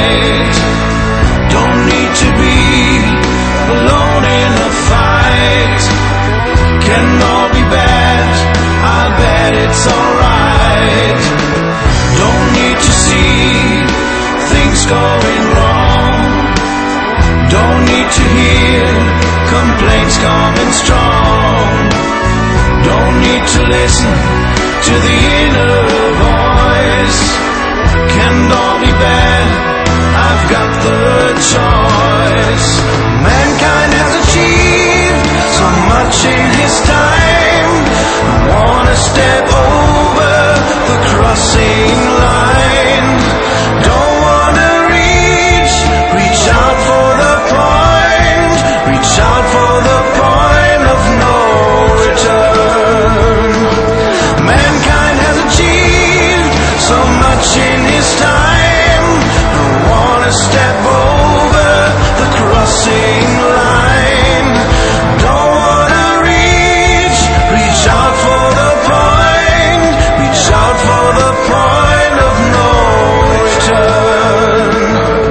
light. Don't need to be alone in a fight. Can all be bad? I bet it's alright. Don't need to see things going wrong. Don't need to hear complaints coming strong. Don't need to listen to the inner voice. Can all be bad? I've got the choice. Mankind has achieved so much in his time. I wanna step over the crossing line. Don't wanna reach out for the point. Reach out for the point of no return. Mankind has achieved so much in his time. I wanna step over the crossing line. Don't wanna reach out for the point. Reach out for the point of no return.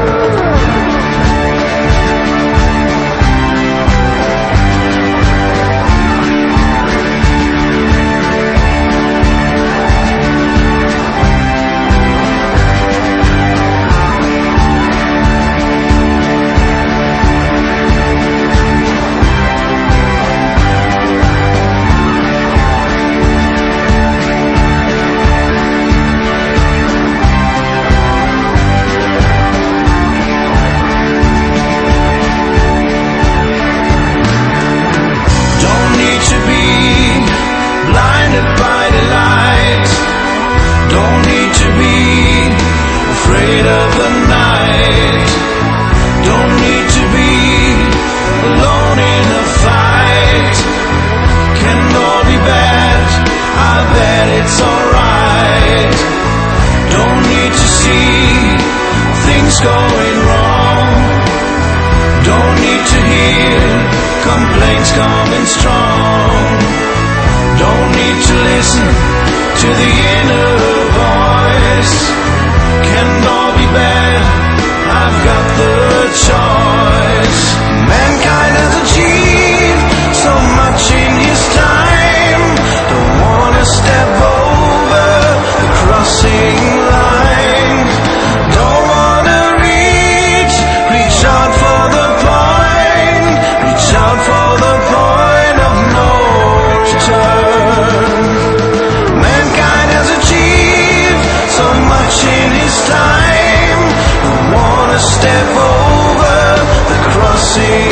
Don't need to be blinded by the light. Don't need to be afraid of the night. Don't need to be alone in a fight. Can all be bad? I bet it's alright. Don't need to see things going wrong. Don't need to hear complaints coming strong. Don't need to listen to the inner voice. Can all be bad? I've got the choice. Mankind has achieved so much in his time. Don't wanna step over the crossing line. Don't wanna reach out for the point. Reach out for the point of no return. Mankind has achieved so much in his time. I wanna step over the crossing